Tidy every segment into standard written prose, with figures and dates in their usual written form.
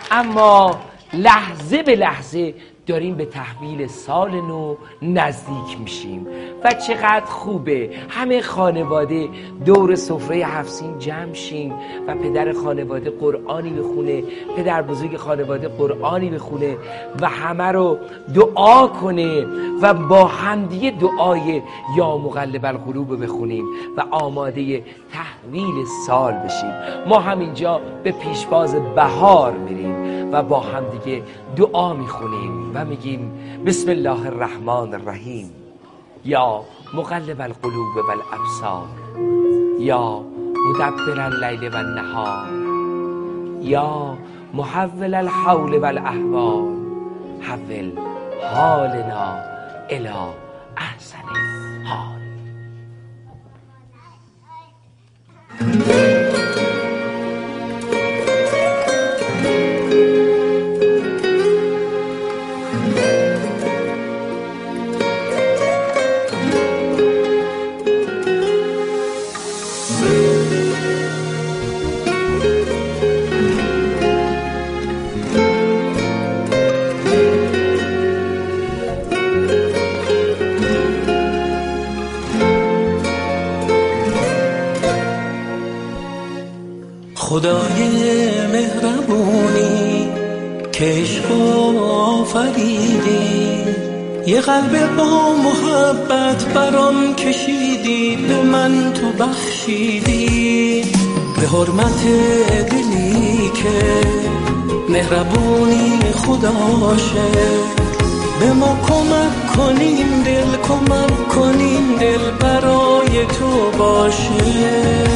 اما لحظه به لحظه داریم به تحویل سال نو نزدیک میشیم و چقدر خوبه همه خانواده دور سفره 7 سین جمع شیم و پدر خانواده قرآنی بخونه، پدر بزرگ خانواده قرآنی بخونه و همه رو دعا کنه و با همدیگه دعای یا مقلب القلوب بخونیم و آماده تحویل سال بشیم. ما همینجا به پیشواز بهار میریم و با همدیگه دعا میخونیم و میگیم بسم الله الرحمن الرحیم یا مقلب القلوب والابصار یا مدبر اللیل والنهار یا محول الحول والاحوال حول حالنا الی احسن حال. خدای مهربونی که عشق آفریدی، یه قلب با محبت برام کشیدی، به من تو بخشیدی، به حرمت دلی که مهربونی خداشه، به ما کمک کنیم دل، کمک کنیم دل برای تو باشه.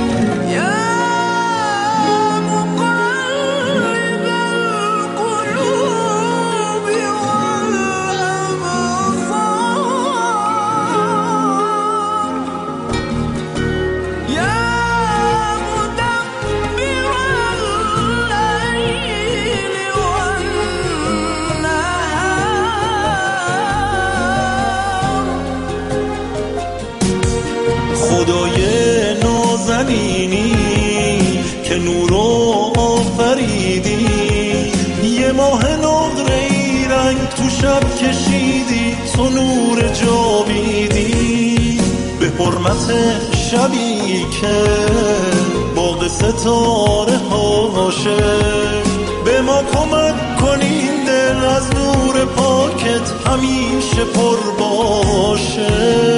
خدای نازنینی که نور آفریدی، یه ماه نقره‌ای رنگ تو شب کشیدی، تو نور جاویدی، به حرمت شبی که باغ ستاره هاشه، به ما کمک کنین دل از نور پاکت همیشه پر باشه.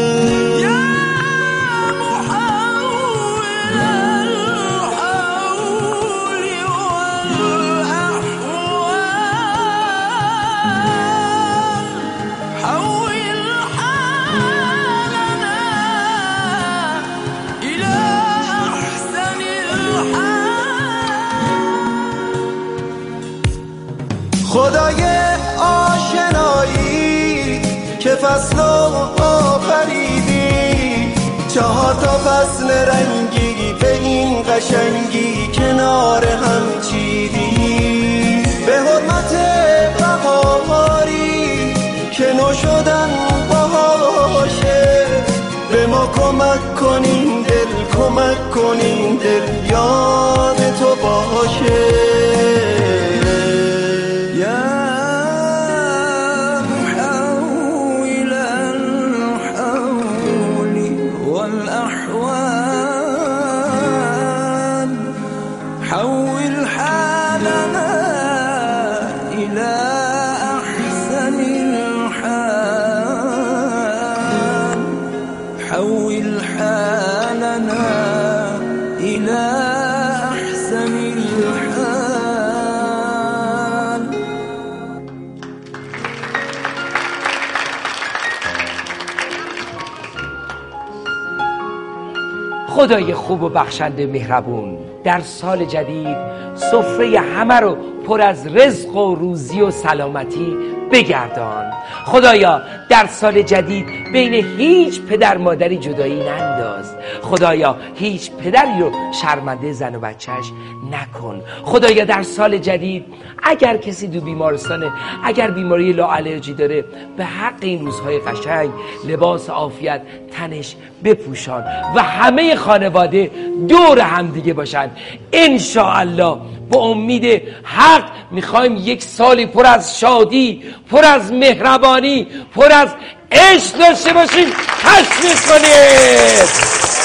خدای آشنایی که فصل آفریدی، 4 فصل رنگی به این قشنگی کنار هم چیدی، به حرمت بهاری که نو شدن باشه، به ما کمک کنین دل، کمک کنین دل یاد تو باشه. حول حالنا إلى أحسن الحال، حول حالنا إلى أحسن الحال. خدای خوب و بخشنده مهربون، در سال جدید سفره همه رو پر از رزق و روزی و سلامتی بگردان. خدایا در سال جدید بین هیچ پدر مادری جدایی ننداز خدایا هیچ پدری رو شرمنده زن و بچهش نکن. خدایا در سال جدید اگر کسی دو بیمارستانه، اگر بیماری لاالرژی داره، به حق این روزهای قشنگ لباس عافیت تنش بپوشان و همه خانواده دور هم دیگه باشن. انشاءالله با امید حق میخوایم یک سالی پر از شادی، پر از مهربانی، پر از عشق داشته باشیم. تشویق کنید.